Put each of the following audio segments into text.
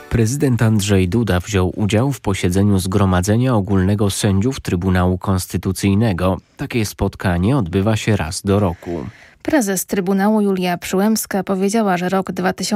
Prezydent Andrzej Duda wziął udział w posiedzeniu Zgromadzenia Ogólnego Sędziów Trybunału Konstytucyjnego. Takie spotkanie odbywa się raz do roku. Prezes Trybunału Julia Przyłębska powiedziała, że rok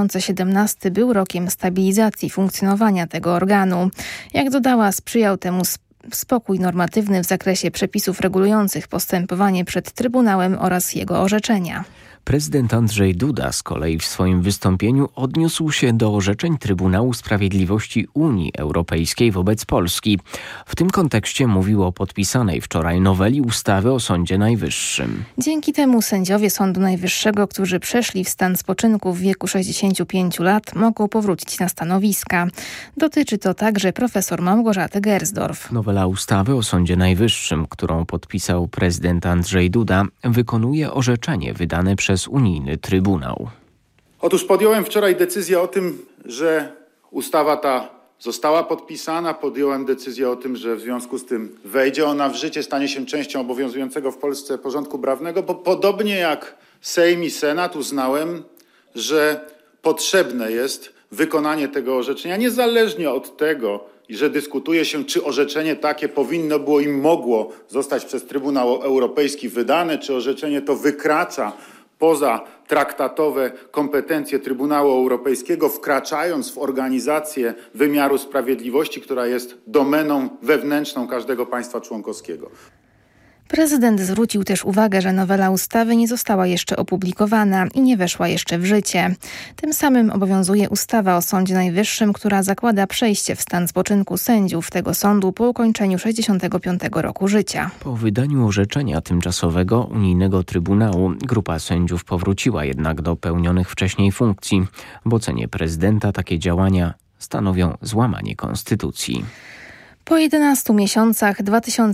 2017 był rokiem stabilizacji funkcjonowania tego organu. Jak dodała, sprzyjał temu spokój normatywny w zakresie przepisów regulujących postępowanie przed Trybunałem oraz jego orzeczenia. Prezydent Andrzej Duda z kolei w swoim wystąpieniu odniósł się do orzeczeń Trybunału Sprawiedliwości Unii Europejskiej wobec Polski. W tym kontekście mówił o podpisanej wczoraj noweli ustawy o Sądzie Najwyższym. Dzięki temu sędziowie Sądu Najwyższego, którzy przeszli w stan spoczynku w wieku 65 lat, mogą powrócić na stanowiska. Dotyczy to także profesor Małgorzaty Gersdorf. Nowela ustawy o Sądzie Najwyższym, którą podpisał prezydent Andrzej Duda, wykonuje orzeczenie wydane przez Unijny Trybunał. Otóż podjąłem wczoraj decyzję o tym, że ustawa ta została podpisana. Podjąłem decyzję o tym, że w związku z tym wejdzie ona w życie, stanie się częścią obowiązującego w Polsce porządku prawnego, bo podobnie jak Sejm i Senat uznałem, że potrzebne jest wykonanie tego orzeczenia, niezależnie od tego, że dyskutuje się, czy orzeczenie takie powinno było i mogło zostać przez Trybunał Europejski wydane, czy orzeczenie to wykracza poza traktatowe kompetencje Trybunału Europejskiego, wkraczając w organizację wymiaru sprawiedliwości, która jest domeną wewnętrzną każdego państwa członkowskiego. Prezydent zwrócił też uwagę, że nowela ustawy nie została jeszcze opublikowana i nie weszła jeszcze w życie. Tym samym obowiązuje ustawa o Sądzie Najwyższym, która zakłada przejście w stan spoczynku sędziów tego sądu po ukończeniu 65 roku życia. Po wydaniu orzeczenia tymczasowego Unijnego Trybunału grupa sędziów powróciła jednak do pełnionych wcześniej funkcji. W ocenie prezydenta takie działania stanowią złamanie konstytucji. Po 11 miesiącach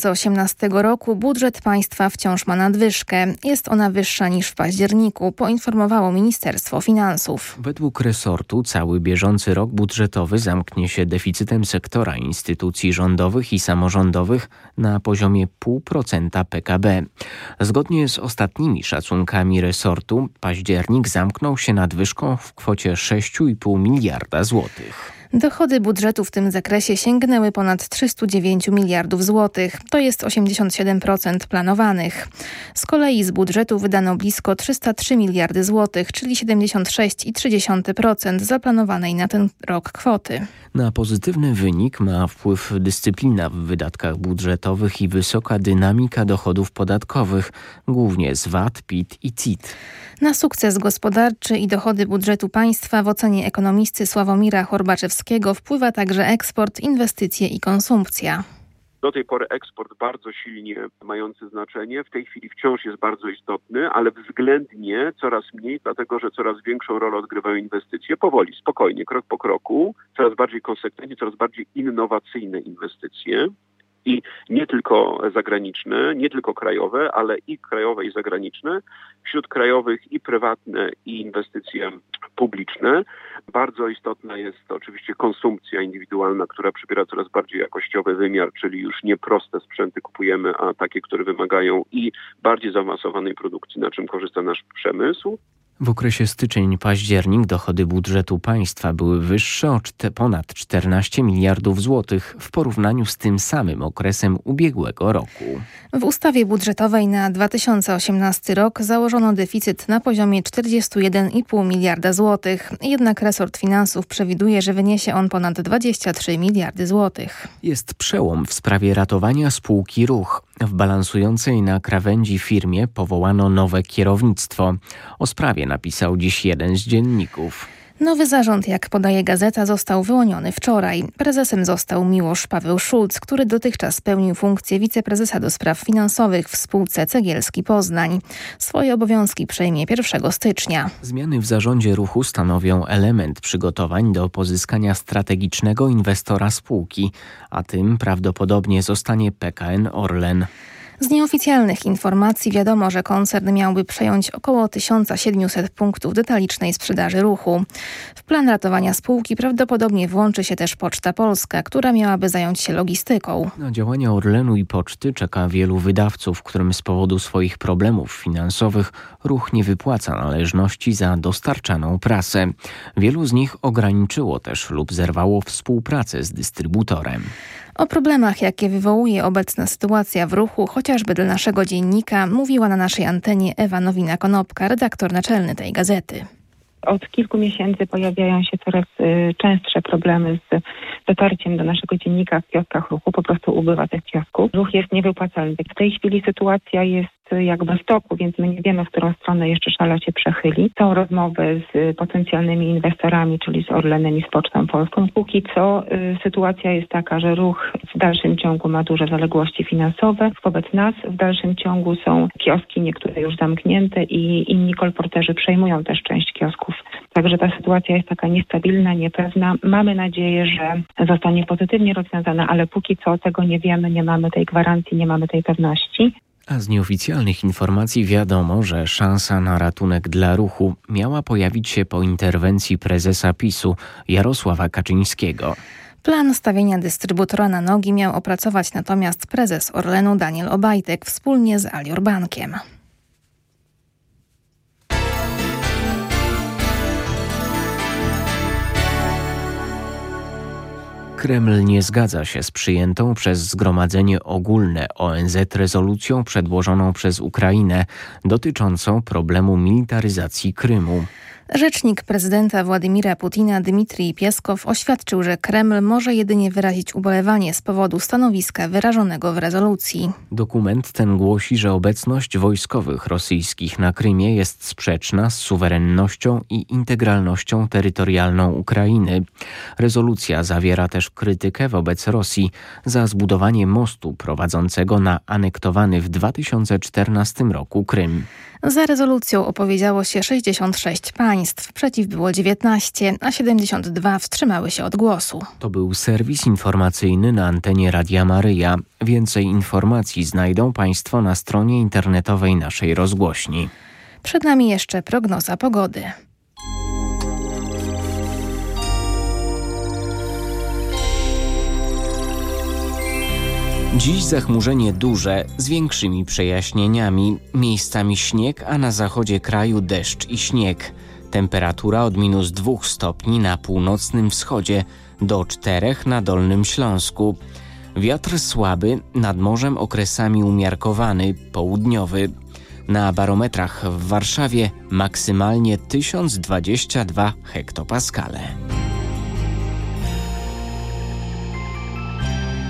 2018 roku budżet państwa wciąż ma nadwyżkę. Jest ona wyższa niż w październiku, poinformowało Ministerstwo Finansów. Według resortu cały bieżący rok budżetowy zamknie się deficytem sektora instytucji rządowych i samorządowych na poziomie 0,5% PKB. Zgodnie z ostatnimi szacunkami resortu październik zamknął się nadwyżką w kwocie 6,5 miliarda złotych. Dochody budżetu w tym zakresie sięgnęły ponad 309 miliardów złotych. To jest 87% planowanych. Z kolei z budżetu wydano blisko 303 miliardy złotych, czyli 76,3% zaplanowanej na ten rok kwoty. Na pozytywny wynik ma wpływ dyscyplina w wydatkach budżetowych i wysoka dynamika dochodów podatkowych, głównie z VAT, PIT i CIT. Na sukces gospodarczy i dochody budżetu państwa w ocenie ekonomisty Sławomira Horbaczewskiego wpływa także eksport, inwestycje i konsumpcja. Do tej pory eksport bardzo silnie mający znaczenie, w tej chwili wciąż jest bardzo istotny, ale względnie coraz mniej, dlatego że coraz większą rolę odgrywają inwestycje. Powoli, spokojnie, krok po kroku, coraz bardziej konsekwentnie, coraz bardziej innowacyjne inwestycje. I nie tylko zagraniczne, nie tylko krajowe, ale i krajowe i zagraniczne. Wśród krajowych i prywatne i inwestycje publiczne. Bardzo istotna jest oczywiście konsumpcja indywidualna, która przybiera coraz bardziej jakościowy wymiar, czyli już nie proste sprzęty kupujemy, a takie, które wymagają i bardziej zaawansowanej produkcji, na czym korzysta nasz przemysł. W okresie styczeń-październik dochody budżetu państwa były wyższe o ponad 14 miliardów złotych w porównaniu z tym samym okresem ubiegłego roku. W ustawie budżetowej na 2018 rok założono deficyt na poziomie 41,5 miliarda złotych. Jednak resort finansów przewiduje, że wyniesie on ponad 23 miliardy złotych. Jest przełom w sprawie ratowania spółki Ruch. W balansującej na krawędzi firmie powołano nowe kierownictwo. O sprawie napisał dziś jeden z dzienników. Nowy zarząd, jak podaje gazeta, został wyłoniony wczoraj. Prezesem został Miłosz Paweł Szulc, który dotychczas pełnił funkcję wiceprezesa do spraw finansowych w spółce Cegielski Poznań. Swoje obowiązki przejmie 1 stycznia. Zmiany w zarządzie Ruchu stanowią element przygotowań do pozyskania strategicznego inwestora spółki, a tym prawdopodobnie zostanie PKN Orlen. Z nieoficjalnych informacji wiadomo, że koncern miałby przejąć około 1700 punktów detalicznej sprzedaży ruchu. W plan ratowania spółki prawdopodobnie włączy się też Poczta Polska, która miałaby zająć się logistyką. Na działania Orlenu i Poczty czeka wielu wydawców, którym z powodu swoich problemów finansowych ruch nie wypłaca należności za dostarczaną prasę. Wielu z nich ograniczyło też lub zerwało współpracę z dystrybutorem. O problemach, jakie wywołuje obecna sytuacja w ruchu, chociażby dla naszego dziennika, mówiła na naszej antenie Ewa Nowina-Konopka, redaktor naczelny tej gazety. Od kilku miesięcy pojawiają się coraz częstsze problemy z dotarciem do naszego dziennika w kioskach ruchu. Po prostu ubywa tych kiosków. Ruch jest niewypłacalny. W tej chwili sytuacja jest jakby w toku, więc my nie wiemy, w którą stronę jeszcze szala się przechyli. Są rozmowy z potencjalnymi inwestorami, czyli z Orlenem i z Pocztą Polską. Póki co sytuacja jest taka, że ruch w dalszym ciągu ma duże zaległości finansowe. Wobec nas w dalszym ciągu są kioski, niektóre już zamknięte i inni kolporterzy przejmują też część kiosków. Także ta sytuacja jest taka niestabilna, niepewna. Mamy nadzieję, że zostanie pozytywnie rozwiązana, ale póki co tego nie wiemy, nie mamy tej gwarancji, nie mamy tej pewności. A z nieoficjalnych informacji wiadomo, że szansa na ratunek dla ruchu miała pojawić się po interwencji prezesa PiS-u Jarosława Kaczyńskiego. Plan stawienia dystrybutora na nogi miał opracować natomiast prezes Orlenu Daniel Obajtek wspólnie z Alior Bankiem. Kreml nie zgadza się z przyjętą przez Zgromadzenie Ogólne ONZ rezolucją przedłożoną przez Ukrainę dotyczącą problemu militaryzacji Krymu. Rzecznik prezydenta Władimira Putina Dmitrij Pieskow oświadczył, że Kreml może jedynie wyrazić ubolewanie z powodu stanowiska wyrażonego w rezolucji. Dokument ten głosi, że obecność wojskowych rosyjskich na Krymie jest sprzeczna z suwerennością i integralnością terytorialną Ukrainy. Rezolucja zawiera też krytykę wobec Rosji za zbudowanie mostu prowadzącego na anektowany w 2014 roku Krym. Za rezolucją opowiedziało się 66 państw, przeciw było 19, a 72 wstrzymały się od głosu. To był serwis informacyjny na antenie Radia Maryja. Więcej informacji znajdą Państwo na stronie internetowej naszej rozgłośni. Przed nami jeszcze prognoza pogody. Dziś zachmurzenie duże, z większymi przejaśnieniami, miejscami śnieg, a na zachodzie kraju deszcz i śnieg. Temperatura od -2 stopni na północnym wschodzie do 4 na Dolnym Śląsku. Wiatr słaby, nad morzem okresami umiarkowany, południowy. Na barometrach w Warszawie maksymalnie 1022 hektopaskale.